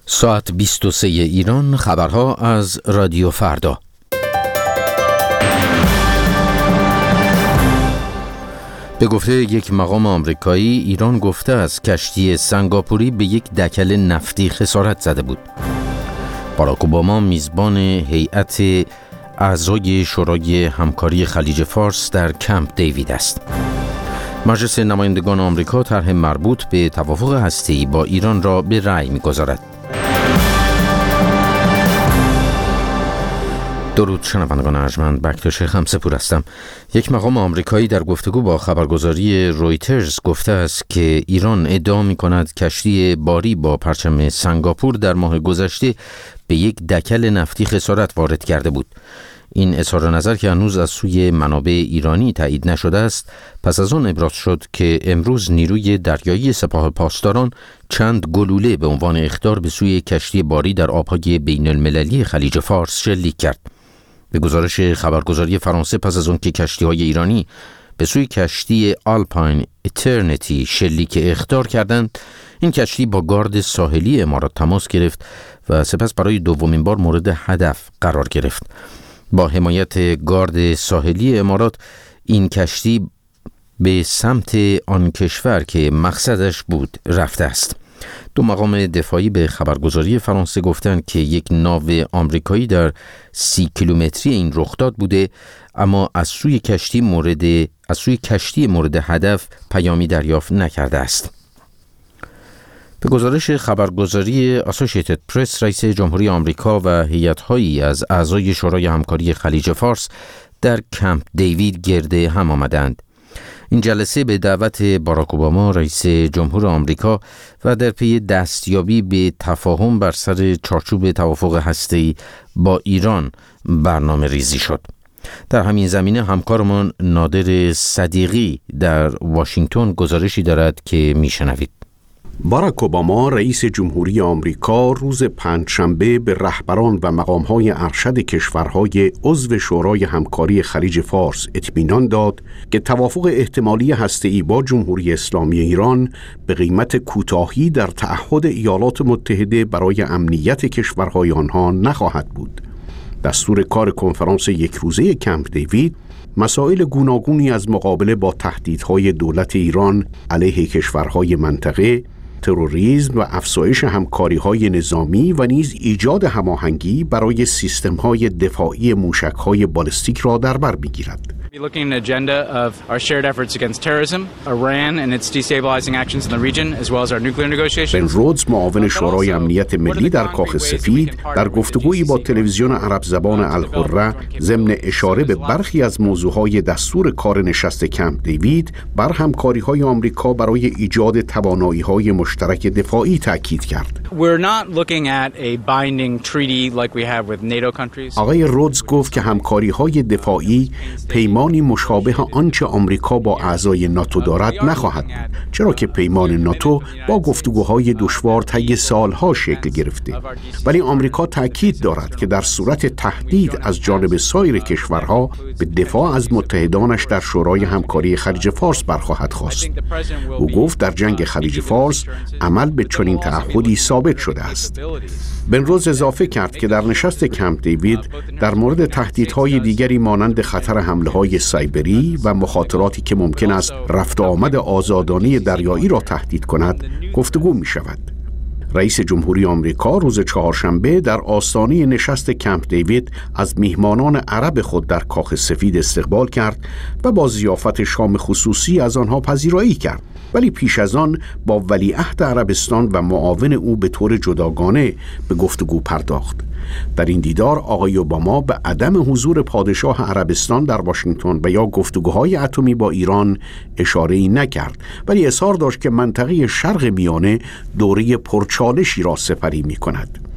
ساعت 23 ایران، خبرها از رادیو فردا. به گفته یک مقام آمریکایی، ایران گفته است کشتی سنگاپوری به یک دکل نفتی خسارت زده بود. باراک اوباما میزبان هیئت اعضای شورای همکاری خلیج فارس در کمپ دیوید است. مجلس نمایندگان آمریکا طرح مربوط به توافق هسته‌ای با ایران را به رأی می‌گذارد. درود شنوندگان ارجمند، بکتاش خمسه‌پور هستم. یک مقام آمریکایی در گفتگو با خبرگزاری رویترز گفته است که ایران ادعا می‌کند کشتی باری با پرچم سنگاپور در ماه گذشته به یک دکل نفتی خسارت وارد کرده بود. این اظهار نظر که هنوز از سوی منابع ایرانی تایید نشده است، پس از آن ابراز شد که امروز نیروی دریایی سپاه پاسداران چند گلوله به عنوان اخطار به سوی کشتی باری در آبهای بین المللی خلیج فارس شلیک کرد. به گزارش خبرگزاری فرانسه، پس از آن که کشتی‌های ایرانی به سوی کشتی آلپاین اترنیتی شلیک اخطار کردند، این کشتی با گارد ساحلی امارات تماس گرفت و سپس برای دومین بار مورد هدف قرار گرفت. با حمایت گارد ساحلی امارات، این کشتی به سمت آن کشور که مقصدش بود رفته است. دو مقام دفاعی به خبرگزاری فرانسه گفتند که یک ناو آمریکایی در 30 کیلومتری این رخداد بوده، اما از سوی کشتی مورد هدف پیامی دریافت نکرده است. به گزارش خبرگزاری اسوسییتد پرس، رئیس جمهوری آمریکا و هیئت‌هایی از اعضای شورای همکاری خلیج فارس در کمپ دیوید گرد هم آمدند. این جلسه به دعوت باراک اوباما رئیس جمهور آمریکا و در پی دستیابی به تفاهم بر سر چارچوب توافق هسته‌ای با ایران برنامه ریزی شد. در همین زمینه همکارمان نادر صدیقی در واشنگتن گزارشی دارد که میشنوید. باراک اوباما رئیس جمهوری آمریکا روز پنجشنبه به رهبران و مقام‌های ارشد کشورهای عضو شورای همکاری خلیج فارس اطمینان داد که توافق احتمالی هسته‌ای با جمهوری اسلامی ایران به قیمت کوتاهی در تعهد ایالات متحده برای امنیت کشورهای آنها نخواهد بود. دستور کار کنفرانس یک روزه کمپ دیوید مسائل گوناگونی از مقابله با تهدیدهای دولت ایران علیه کشورهای منطقه، تروریسم و افزایش همکاری‌های نظامی و نیز ایجاد هماهنگی برای سیستم‌های دفاعی موشک‌های بالستیک را در بر می‌گیرد. Looking at an agenda of our shared efforts against terrorism, Iran and its destabilizing actions in the region, as well as our nuclear negotiations. بن رودز، معاون شورای امنیت ملی در کاخ سفید، در گفتگویی با تلویزیون عرب زبان الحره ضمن اشاره به برخی از موضوعهای دستور کار نشست کمپ دیوید بر همکاری‌های آمریکا برای ایجاد توانایی‌های مشترک دفاعی تاکید کرد. We're not looking at a binding treaty like we have with NATO countries. آقای رودز گفت که همکاری‌های دفاعی پیمانی مشابه آنچه آمریکا با اعضای ناتو دارد نخواهد بود، چرا که پیمان ناتو با گفتگوهای دشوار طی سالها شکل گرفته. ولی آمریکا تأکید دارد که در صورت تهدید از جانب سایر کشورها به دفاع از متحدانش در شورای همکاری خلیج فارس برخواهد خواست. او گفت در جنگ خلیج فارس عمل به چنین تعهدی ثابت شده است. بن رودز اضافه کرد که در نشست کمپ دیوید در مورد تهدیدهای دیگری مانند خطر حمله‌های سایبری و مخاطراتی که ممکن است رفت و آمد آزادانه دریایی را تهدید کند گفتگو می شود. رئیس جمهوری آمریکا روز چهارشنبه در آستانه نشست کمپ دیوید از میهمانان عرب خود در کاخ سفید استقبال کرد و با ضیافت شام خصوصی از آنها پذیرایی کرد، ولی پیش از آن با ولیعهد عربستان و معاون او به طور جداگانه به گفتگو پرداخت. در این دیدار آقای اوباما به عدم حضور پادشاه عربستان در واشنگتن و یا گفتگوهای اتمی با ایران اشاره‌ای نکرد، ولی اصرار داشت که منطقه شرق میانه دوره پرچالشی را سپری می‌کند.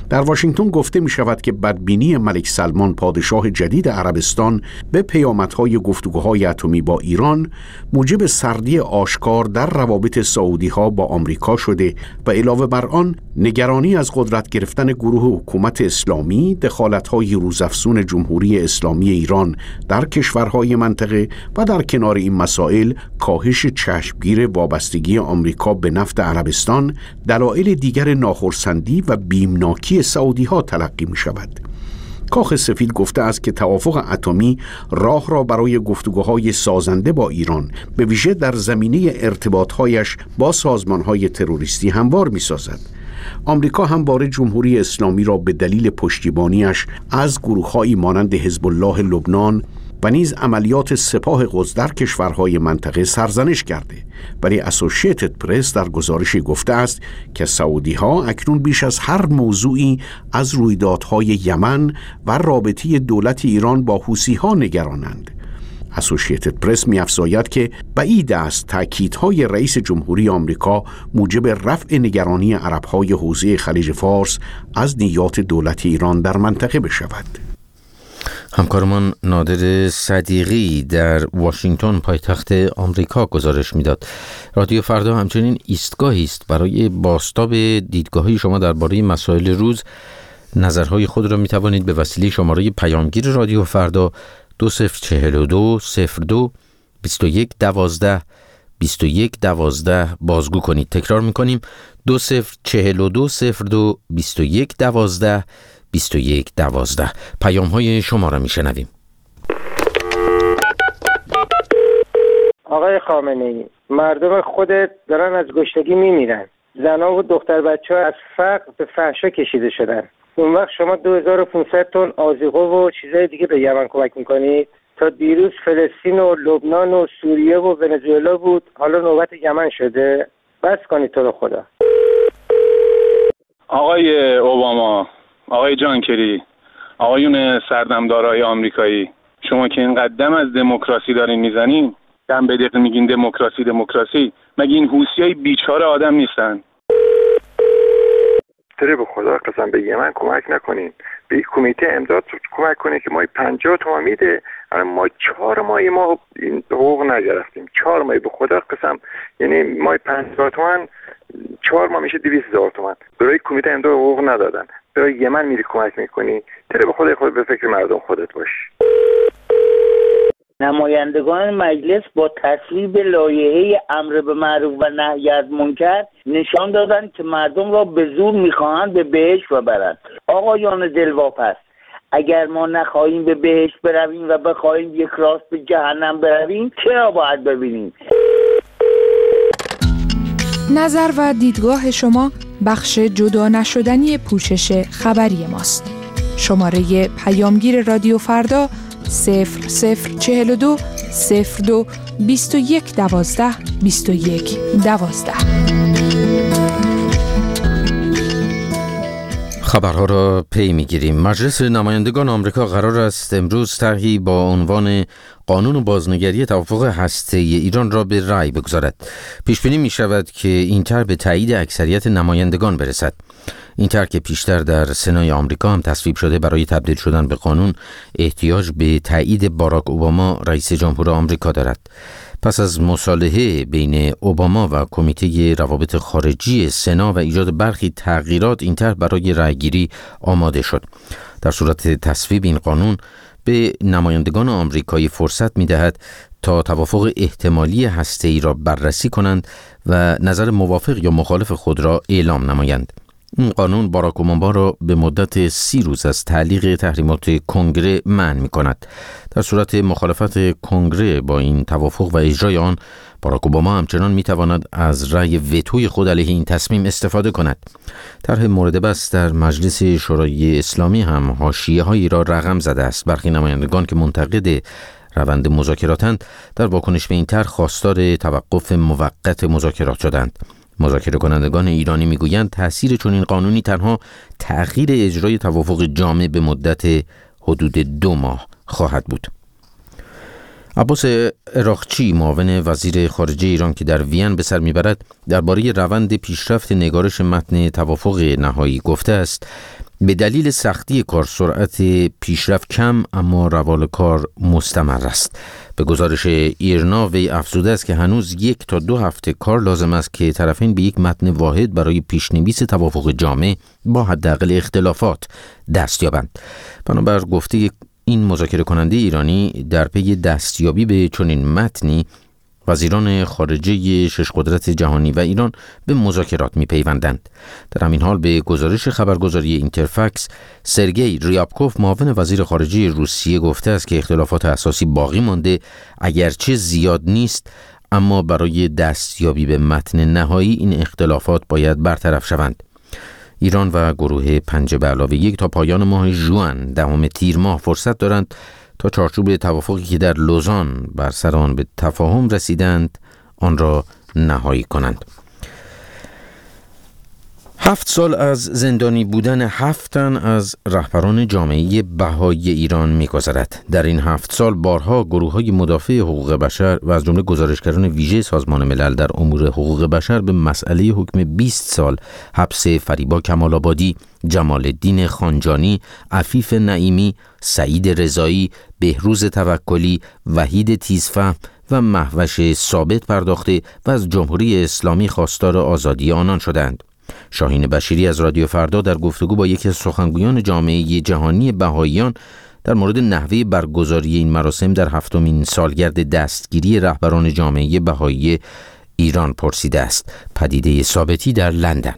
در واشنگتن گفته می شود که بدبینی ملک سلمان پادشاه جدید عربستان به پیامدهای گفتگوهای اتمی با ایران موجب سردی آشکار در روابط سعودی ها با آمریکا شده و علاوه بر آن نگرانی از قدرت گرفتن گروه حکومت اسلامی، دخالت‌های روزافزون جمهوری اسلامی ایران در کشورهای منطقه و در کنار این مسائل کاهش چشمگیر وابستگی آمریکا به نفت عربستان دلایل دیگر ناخرسندی و بیمناکی سعودی ها تلقی می شود. کاخ سفید گفته است که توافق اتمی راه را برای گفتگوهای سازنده با ایران به ویژه در زمینه ارتباطهایش با سازمانهای تروریستی هموار می سازد. آمریکا همواره جمهوری اسلامی را به دلیل پشتیبانیش از گروه‌هایی مانند حزب الله لبنان و نیز عملیات سپاه قدس در کشورهای منطقه سرزنش کرده، ولی اسوشییتد پرس در گزارشی گفته است که سعودی‌ها اکنون بیش از هر موضوعی از رویدادهای یمن و رابطه دولت ایران با حوثی‌ها نگرانند. اسوشییتد پرس می‌افزاید که بعید است تأکیدهای رئیس جمهوری آمریکا موجب رفع نگرانی عرب‌های حوزه خلیج فارس از نیات دولت ایران در منطقه بشود. همکارمان نادر صدیقی در واشنگتن پایتخت آمریکا گزارش میداد. رادیو فردا همچنین ایستگاهی است برای بازتاب دیدگاه‌های شما درباره مسائل روز. نظرهای خود را می‌توانید به وسیله شماره پیامگیر رادیو فردا 2042 02 21 12 21 12 بازگو کنید. تکرار می‌کنیم 2042 02 21 12 21 12. پیام‌های شما را می‌شنویم. آقای خامنه‌ای، مردم خودت دارن از گشنگی میمیرن. زن‌ها و دختر بچه‌ها از فقر به فحشا کشیده شدن. اون وقت شما 2500 تن آذیقه و چیزای دیگه به یمن کمک میکنید. تا دیروز فلسطین و لبنان و سوریه و ونزوئلا بود، حالا نوبت یمن شده. بس کنید تو رو خدا. آقای اوباما، آقای جان کری، آقایون سردمدارای آمریکایی، شما که اینقدر دم از دموکراسی دارین میزنین، دم به دقیقه میگین دموکراسی، مگه این حوثیای بیچاره آدم نیستن؟ تره به خدا قسم به یمن کمک نکنین، به کمیته امداد کمک کنین که مای 50 تومان میده. ما 4 ماه این حقوق نگرفتیم. 4 ماه به خدا قسم، یعنی مای 50 تومان 4 ماه میشه 200,000 تومان. برای کمیته امداد حقوق ندادن. برای یمن میری کمک میکنی. تره به خدا خود به فکر مردم خودت باش. نمایندگان مجلس با تصویب لایحه امر به معروف و نهی از منکر نشان دادند که مردم را به زور میخواهند به بهشت ببرند. آقایان دلواپس، اگر ما نخواهیم به بهشت برویم و بخواهیم یک راست به جهنم برویم، چرا باید ببینیم؟ نظر و دیدگاه شما بخش جدا نشدنی پوشش خبری ماست. شماره پیامگیر رادیو فردا 0042 02 21 12 21 12. خبرها را پی میگیریم. مجلس نمایندگان آمریکا قرار است امروز طرحی با عنوان قانون بازنگری توافق هسته‌ای ایران را به رأی بگذارد. پیش بینی می شود که این طرح به تایید اکثریت نمایندگان برسد. این طرح که پیشتر در سنای آمریکا هم تصویب شده، برای تبدیل شدن به قانون احتیاج به تایید باراک اوباما رئیس جمهور آمریکا دارد. پس از مصالحه بین اوباما و کمیته روابط خارجی سنا و ایجاد برخی تغییرات، این طرح برای رأیگیری آماده شد. در صورت تصویب این قانون به نمایندگان آمریکایی فرصت می‌دهد تا توافق احتمالی هسته‌ای را بررسی کنند و نظر موافق یا مخالف خود را اعلام نمایند. این قانون باراک اوباما را به مدت 30 روز از تعلیق تحریمات کنگره منع می‌کند. در صورت مخالفت کنگره با این توافق و اجرای آن، باراک اوباما همچنان می‌تواند از رأی وتوی خود علیه این تصمیم استفاده کند. طرح مورد بحث در مجلس شورای اسلامی هم حاشیه‌هایی را رقم زده است. برخی نمایندگان که منتقد روند مذاکراتند، در واکنش به این طرح خواستار توقف موقت مذاکرات شدند. مذاکره کنندگان ایرانی میگویند تأثیر چنین قانونی تنها تأخیر اجرای توافق جامع به مدت حدود 2 ماه خواهد بود. عباس عراقچی، معاون وزیر خارجه ایران که در وین به سر میبرد، درباره روند پیشرفت نگارش متن توافق نهایی گفته است به دلیل سختی کار سرعت پیشرفت کم اما روال کار مستمر است. به گزارش ایرنا وی افزوده است که هنوز 1 تا 2 هفته کار لازم است که طرفین به یک متن واحد برای پیشنویس توافق جامع با حداقل اختلافات دست یابند. بنابر گفته این مذاکره کننده ایرانی، در پی دستیابی به چنین متنی وزیران خارجه 6 قدرت جهانی و ایران به مذاکرات می‌پیوندند. در همین حال به گزارش خبرگزاری اینترفکس، سرگئی ریابکوف، معاون وزیر خارجه روسیه، گفته است که اختلافات اساسی باقی مانده، اگرچه زیاد نیست، اما برای دستیابی به متن نهایی این اختلافات باید برطرف شوند. ایران و گروه 5+1 تا پایان ماه ژوئن 10 تیر ماه فرصت دارند تا چارچوب توافقی که در لوزان بر سر آن به تفاهم رسیدند آن را نهایی کنند. 7 سال از زندانی بودن 7 تن از رهبران جامعه بهایی ایران می‌گذرد. در این 7 سال بارها گروه‌های مدافع حقوق بشر و از جمله گزارشگران ویژه سازمان ملل در امور حقوق بشر به مسئله حکم 20 سال حبس فریبا کمال‌آبادی، جمال الدین خانجانی، عفیف نعیمی، سعید رضایی، بهروز توکلی، وحید تیزفهم و مهوش ثابت پرداخته و از جمهوری اسلامی خواستار آزادی آنان شدند. شاهین بشیری از رادیو فردا در گفتگو با یکی از سخنگویان جامعه جهانی بهائیان در مورد نحوه برگزاری این مراسم در 7مین سالگرد دستگیری رهبران جامعه بهایی ایران پرسیده است. پدیده ثابتی در لندن.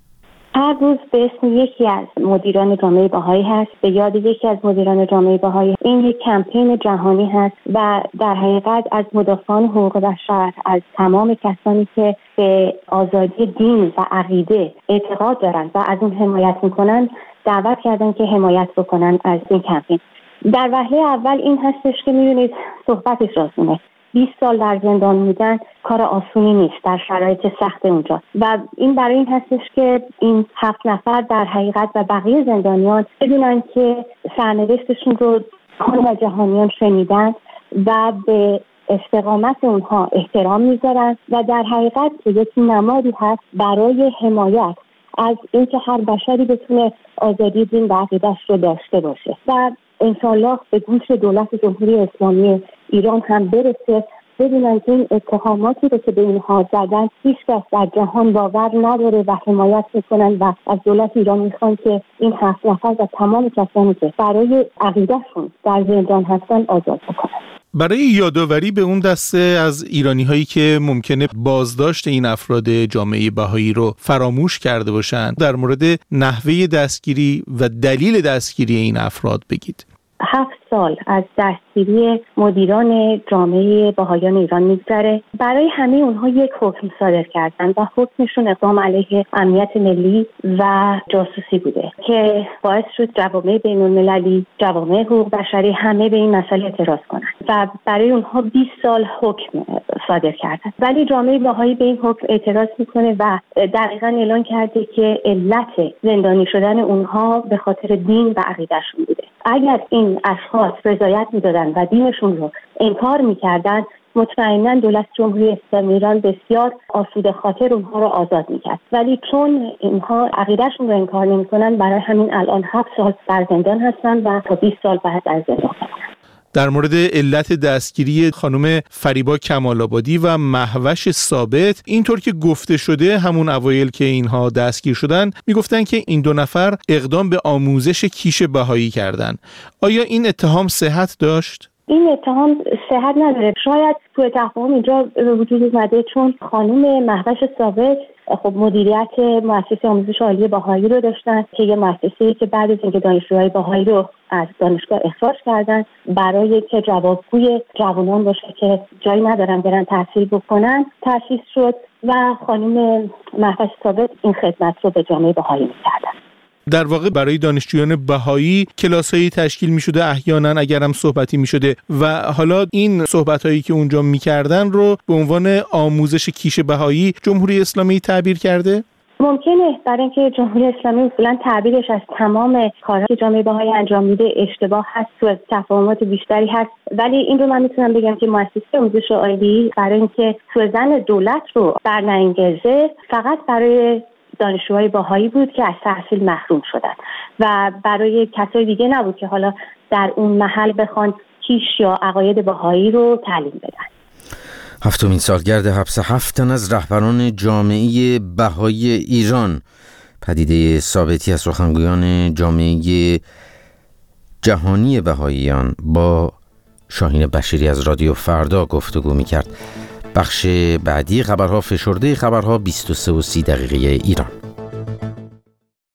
هر روز به اسم یکی از مدیران جامعه بهایی هست، به یاد یکی از مدیران جامعه بهایی. این یک کمپین جهانی هست و در حقیقت از مدافعان حقوق بشر، از تمام کسانی که به آزادی دین و عقیده اعتقاد دارند و از اون حمایت میکنن، دعوت کردن که حمایت بکنن از این کمپین. در وهله اول این هستش که میبینید صحبتش آسونه. 20 سال در زندان بودن کار آسونی نیست در شرایط سخت اونجا و این برای این هستش که این 7 نفر در حقیقت و بقیه زندانیان بدونن که سرنوشتشون رو جهان و جهانیان شنیدن و به استقامت اونها احترام میذارن و در حقیقت یک نمادی هست برای حمایت از اینکه هر بشری بتونه آزادی دین و عقیده‌اش رو داشته باشه و انشالله به گوش دولت جمهوری اسلامی ایران هم برسه، بدونن که این اتهاماتی رو که به اینها زدن هیچ کس در جهان باور نداره و حمایت میکنن و از دولت ایران میخوان که این 7 نفر و تمام کسانی که برای عقیدهشون در زندان هستن آزاد بکنن. برای یادآوری به اون دسته از ایرانی‌هایی که ممکنه بازداشت این افراد جامعه بهایی رو فراموش کرده باشن، در مورد نحوه دستگیری و دلیل دستگیری این افراد بگید. 7 سال از دستگیری مدیران جامعه بهائیان ایران میگذره. برای همه اونها یک حکم صادر کردن و حکمشون اقدام علیه امنیت ملی و جاسوسی بوده که باعث شد جوامع بین‌المللی، جوامع حقوق بشری همه به این مسئله اعتراض کنند و برای اونها 20 سال حکم صادر کردن. ولی جامعه بهایی به این حکم اعتراض میکنه و دقیقاً اعلان کرده که علت زندانی شدن اونها به خاطر دین و عقیدهشون بوده. اگر این اشخاص رضایت میدادن و دینشون رو انکار میکردن، مطمئنا دولت جمهوری اسلامی ایران بسیار آسوده خاطر اونها رو آزاد میکرد. ولی چون اینها عقیدهشون رو انکار نمیکنن، برای همین الان 7 سال در زندان هستن و تا 20 سال بعد از زندان هستن. در مورد علت دستگیری خانم فریبا کمال‌آبادی و مهوش ثابت، اینطور که گفته شده همون اوایل که اینها دستگیر شدن میگفتن که این 2 نفر اقدام به آموزش کیش بهایی کردن. آیا این اتهام صحت داشت؟ این اتهام صحت نداره. شاید سوء تفاهم اینجا به وجود اومده چون خانم مهوش ثابت خب مدیریت مؤسسه آموزش عالی بهایی رو داشتن که یه مؤسسه‌ای که بعد از اینکه دانشجوهای بهایی رو از دانشگاه اخراج کردن برای که جوابگوی جوانان باشه که جایی ندارن برن تحصیل بکنن تأسیس شد و خانم مهوش ثابت این خدمت رو به جامعه بهایی می‌کردن. در واقع برای دانشجویان بهایی کلاس‌هایی تشکیل می‌شده، احیانا اگرم صحبتی می‌شده و حالا این صحبت‌هایی که اونجا می‌کردن رو به عنوان آموزش کیش بهایی جمهوری اسلامی تعبیر کرده؟ ممکنه برای اینکه جمهوری اسلامی اصولا تعبیرش از تمام کارهایی که جامعه بهایی انجام میده اشتباه هست و تفاهمات بیشتری هست، ولی این رو من میتونم بگم که مؤسسه آموزش عالی برای اینکه سوءظن دولت رو برنگزه فقط برای دانشجوهای بهایی بود که از تحصیل محروم شدن و برای کسای دیگه نبود که حالا در اون محل بخوان کیش یا عقاید بهایی رو تعلیم بدن. هفتمین سالگرد حبس 7 تن از رهبران جامعه بهایی ایران، پدیده ثابتی از سخنگویان جامعه جهانی بهاییان با شاهین بشیری از رادیو فردا گفتگو می‌کرد. بخش بعدی خبرها فشرده خبرها 23:30 ایران.